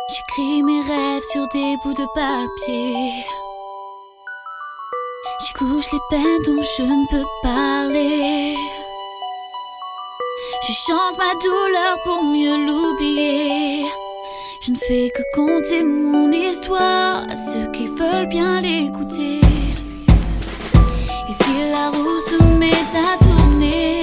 J'écris mes rêves sur des bouts de papier. J'y couche les peines dont je ne peux parler. Je chante ma douleur pour mieux l'oublier. Je ne fais que conter mon histoire à ceux qui veulent bien l'écouter. Et si la roue se met à tourner,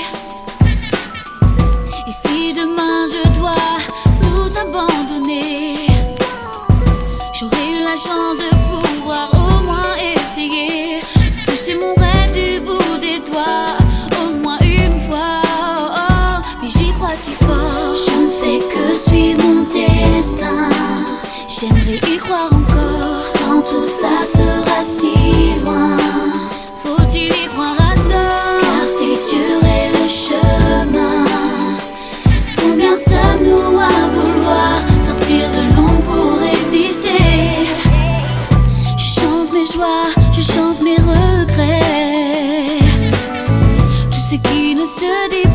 et si demain je dois tout abandonner, j'aurai eu la chance de pouvoir au moins essayer de toucher mon rêve du bout des doigts, au moins une fois. Oh, oh, mais j'y crois si fort. Je ne fais que suivre mon destin. J'aimerais y croire encore quand tout ça sera si loin. Faut-il y croire à tort? Car si Dieu est le chemin, combien sommes-nous à vouloir sortir de l'ombre pour résister? Je chante mes joies, je chante mes regrets, tout ce qui ne se dit